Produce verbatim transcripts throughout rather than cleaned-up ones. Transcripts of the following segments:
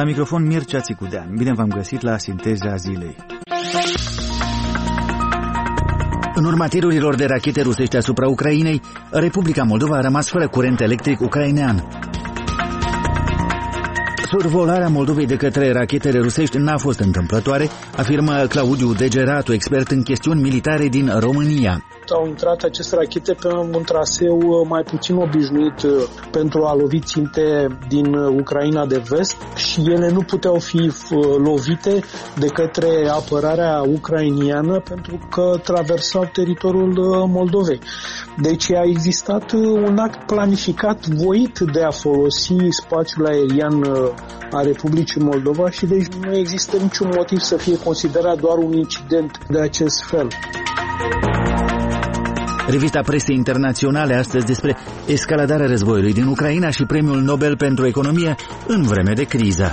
La microfon Mircea Țicudean. Bine v-am găsit la Sinteza Zilei. În urma tirurilor de rachete rusești asupra Ucrainei, Republica Moldova a rămas fără curent electric ucrainean. Survolarea Moldovei de către rachetele rusești n-a fost întâmplătoare, afirmă Claudiu Degeratu, expert în chestiuni militare din România. Au intrat aceste rachete pe un traseu mai puțin obișnuit pentru a lovi ținte din Ucraina de vest și ele nu puteau fi lovite de către apărarea ucrainiană pentru că traversau teritoriul Moldovei. Deci a existat un act planificat, voit de a folosi spațiul aerian a Republicii Moldova și deci nu există niciun motiv să fie considerat doar un incident de acest fel. Revista presei internaționale astăzi despre escaladarea războiului din Ucraina și Premiul Nobel pentru Economie în vreme de criză.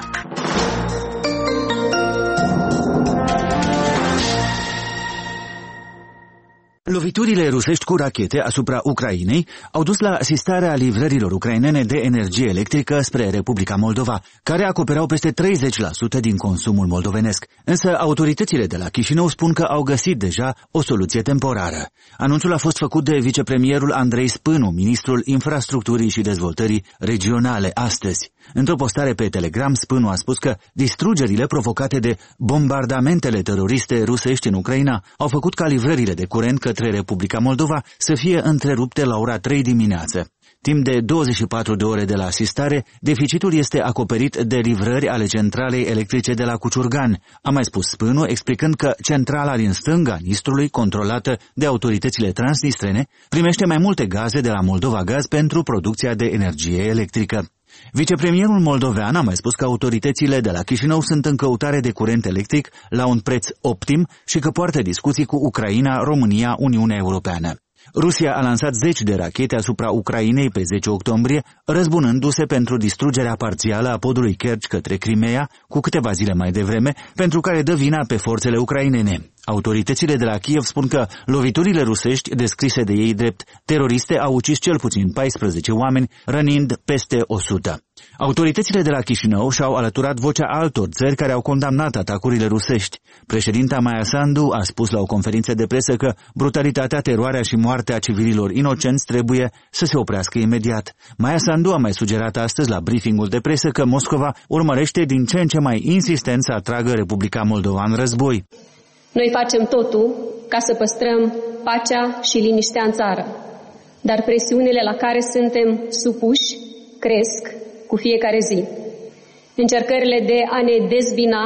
Loviturile rusești cu rachete asupra Ucrainei au dus la asistarea livrărilor ucrainene de energie electrică spre Republica Moldova, care acoperau peste treizeci la sută din consumul moldovenesc. Însă autoritățile de la Chișinău spun că au găsit deja o soluție temporară. Anunțul a fost făcut de vicepremierul Andrei Spânu, ministrul infrastructurii și dezvoltării regionale, astăzi. Într-o postare pe Telegram, Spânu a spus că distrugerile provocate de bombardamentele teroriste rusești în Ucraina au făcut ca livrările de curent către Republica Moldova să fie întrerupte la ora trei dimineață. Timp de douăzeci și patru de ore de la asistare, deficitul este acoperit de livrări ale centralei electrice de la Cuciurgan, a mai spus Spânu, explicând că centrala din stânga Nistrului, controlată de autoritățile transnistrene, primește mai multe gaze de la Moldova Gaz pentru producția de energie electrică. Vicepremierul moldovean a mai spus că autoritățile de la Chișinău sunt în căutare de curent electric la un preț optim și că poartă discuții cu Ucraina, România, Uniunea Europeană. Rusia a lansat zeci de rachete asupra Ucrainei pe zece octombrie, răzbunându-se pentru distrugerea parțială a podului Kerch către Crimea cu câteva zile mai devreme, pentru care dă vina pe forțele ucrainene. Autoritățile de la Kiev spun că loviturile rusești, descrise de ei drept teroriste, au ucis cel puțin paisprezece oameni, rănind peste o sută. Autoritățile de la Chișinău și-au alăturat vocea altor țări care au condamnat atacurile rusești. Președinta Maia Sandu a spus la o conferință de presă că brutalitatea, teroarea și moartea civililor inocenți trebuie să se oprească imediat. Maia Sandu a mai sugerat astăzi la briefingul de presă că Moscova urmărește din ce în ce mai insistent să atragă Republica Moldova în război. Noi facem totul ca să păstrăm pacea și liniștea în țară, dar presiunile la care suntem supuși cresc cu fiecare zi. Încercările de a ne dezbina,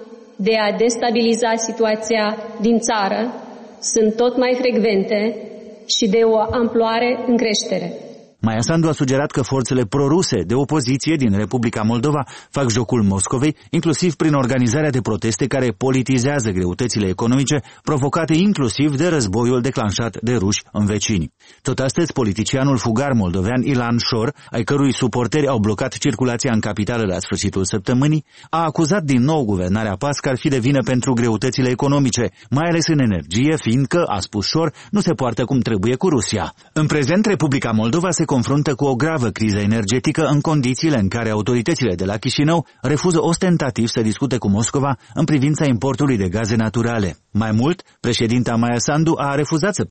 de a destabiliza situația din țară sunt tot mai frecvente și de o amploare în creștere. Maia Sandu a sugerat că forțele proruse de opoziție din Republica Moldova fac jocul Moscovei, inclusiv prin organizarea de proteste care politizează greutățile economice provocate inclusiv de războiul declanșat de ruși în vecini. Tot astăzi, politicianul fugar moldovean Ilan Șor, ai cărui suporteri au blocat circulația în capitală la sfârșitul săptămânii, a acuzat din nou guvernarea PAS că ar fi de vină pentru greutățile economice, mai ales în energie, fiindcă, a spus Șor, nu se poartă cum trebuie cu Rusia. În prezent, Republica Moldova se confruntă cu o gravă criză energetică în condițiile în care autoritățile de la Chișinău refuză ostentativ să discute cu Moscova în privința importului de gaze naturale. Mai mult, președinta Maia Sandu a refuzat să